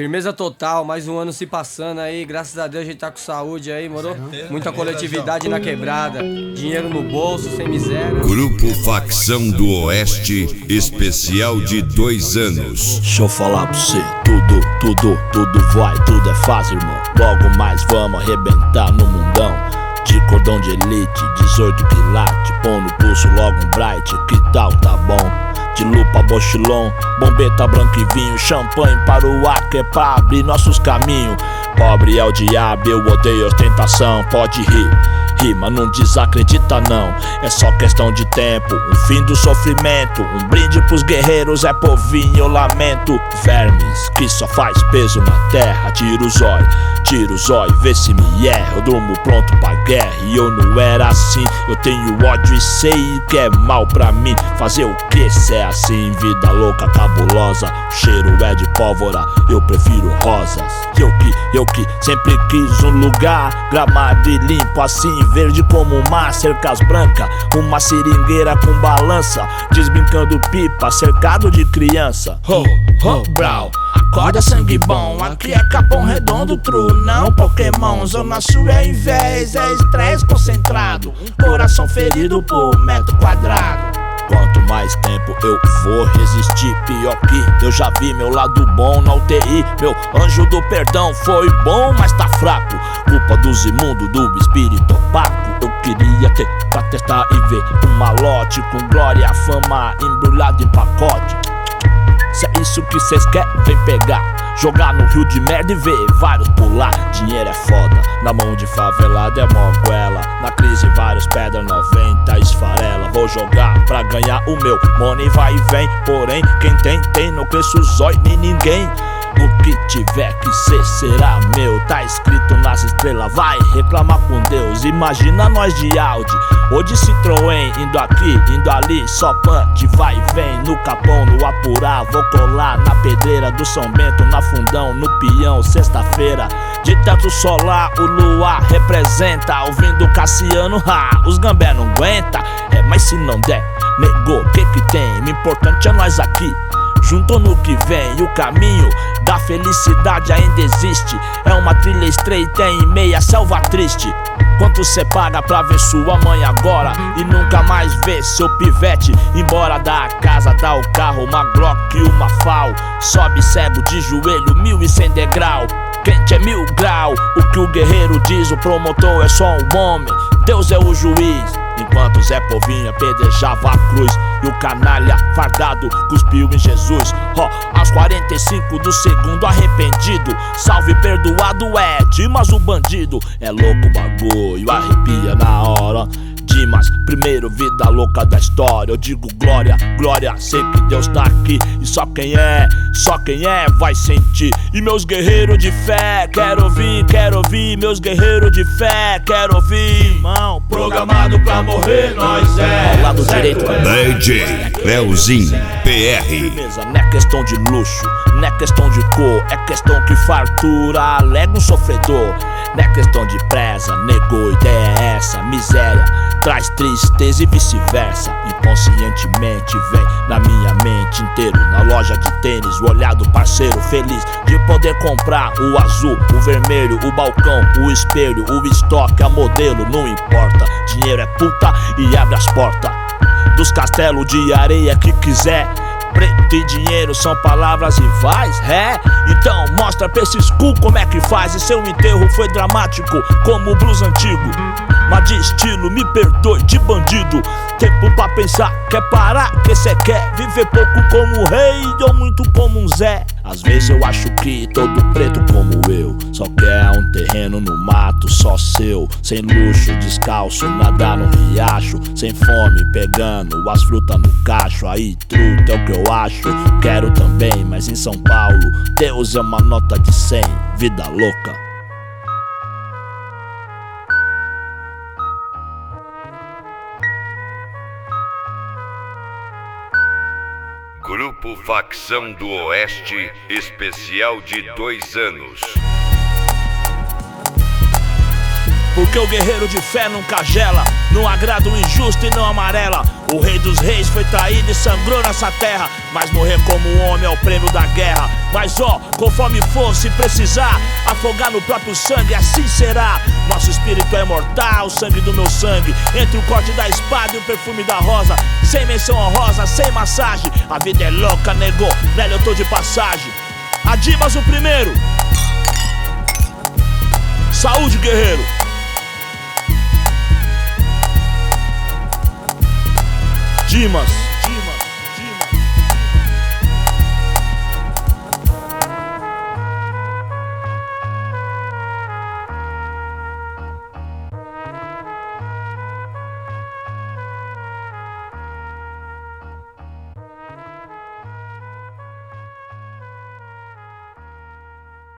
Firmeza total, mais um ano se passando aí, graças a Deus a gente tá com saúde aí, moro? Muita coletividade na quebrada, dinheiro no bolso, sem miséria. Grupo Facção do Oeste, especial de 2 anos. Deixa eu falar pra você, tudo vai, tudo é fácil, irmão. Logo mais vamos arrebentar no mundão. De cordão de elite, 18 quilates, põe no pulso logo um bright, que tal, tá bom? De lupa, bochilon, bombeta, branco e vinho, champanhe para o ar, que é pra abrir nossos caminhos. Pobre é o diabo, eu odeio ostentação, pode rir, mas não desacredita não. É só questão de tempo, um fim do sofrimento. Um brinde pros guerreiros, é povinho, eu lamento. Vermes que só faz peso na terra. Tira o zóio, vê se me erra. Eu durmo pronto pra guerra e eu não era assim. Eu tenho ódio e sei que é mal pra mim. Fazer o que se é assim? Vida louca, cabulosa. O cheiro é de pólvora, eu prefiro rosas. Eu que sempre quis um lugar gramado e limpo assim, verde como o mar, cercas brancas, uma seringueira com balança, desbrincando pipa, cercado de criança. Brau, acorda sangue bom, aqui é Capão Redondo, true, não Pokémon. Zona Sul é invés, é estresse concentrado, coração ferido por metro quadrado. Quanto mais tempo eu vou resistir, pior que eu já vi meu lado bom na UTI. Meu anjo do perdão foi bom, mas tá fraco. Culpa dos imundos, do espírito opaco. Eu queria ter pra testar e ver um malote com glória, fama embrulhado em pacote. Se é isso que cês querem, vem pegar. Jogar no rio de merda e ver vários pular. Dinheiro é foda, na mão de favelado é moguela. Na crise vários pedra 90 esfarela. Vou jogar pra ganhar o meu, money vai e vem. Porém, quem tem, não cresce o zóio nem ninguém. O que tiver que ser será meu, tá escrito nas estrelas, vai reclamar com Deus. Imagina nós de Audi ou de Citroën, indo aqui, indo ali, só punch, vai e vem. No Capão, no Apurá, vou colar na pedreira do São Bento, na Fundão, no Peão, sexta-feira. De teto solar, o luar representa, ouvindo Cassiano, os gambé não aguenta. Mas se não der, negou, que tem? O importante é nós aqui, junto no que vem. E o caminho da felicidade ainda existe. É uma trilha estreita em meia selva triste. Quanto cê paga pra ver sua mãe agora e nunca mais ver seu pivete embora da casa, dá o carro, uma Glock e uma FAL. Sobe cego de joelho, 1100 degrau. Quente é 1000 grau. O que o guerreiro diz, o promotor é só um homem, Deus é o juiz. Enquanto Zé Povinho apedrejava a cruz e o canalha fardado cuspiu em Jesus. Aos 45 do segundo arrependido, salve perdoado é Dimas o bandido. É louco o bagulho, arrepia na hora. Dimas, primeiro vida louca da história. Eu digo glória, glória, sei que Deus tá aqui. E só quem é vai sentir. E meus guerreiros de fé, quero ouvir. Meus guerreiros de fé, quero ouvir. Irmão, programado pra morrer, nós é. Ao lado direito, DJ Leozinho PR. Firmeza, não é questão de luxo, não é questão de cor, é questão que fartura alega um sofredor. Não é questão de presa, negou, ideia é essa. Miséria traz tristeza e vice-versa. Inconscientemente vem na minha mente inteiro. Na loja de tênis, o olhar do parceiro feliz de poder comprar o azul, o vermelho, o balcão, o espelho, o estoque, a modelo, não importa. Dinheiro é puta e abre as portas dos castelos de areia que quiser. Preto e dinheiro são palavras rivais, então mostra pra esses cu como é que faz. E seu enterro foi dramático como o blues antigo, mas de estilo, me perdoe, de bandido. Tempo pra pensar, quer parar, que cê quer viver pouco como um rei ou muito como um Zé. Às vezes eu acho que todo preto como eu só quer um terreno no mato só seu, sem luxo, descalço, nadar no riacho, sem fome, pegando as frutas no cacho. Aí truta é o que eu acho, quero também, mas em São Paulo Deus é uma nota de 100, vida louca. Grupo Facção do Oeste, especial de 2 anos. Porque o guerreiro de fé nunca gela, não agrada o injusto e não amarela. O rei dos reis foi traído e sangrou nessa terra, mas morrer como um homem é o prêmio da guerra. Mas ó, conforme for, se precisar, afogar no próprio sangue, assim será. Nosso espírito é mortal, o sangue do meu sangue, entre o corte da espada e o perfume da rosa. Sem menção honrosa, sem massagem, a vida é louca, nego, nela eu tô de passagem. Adimas o primeiro. Saúde, guerreiro. Dimas.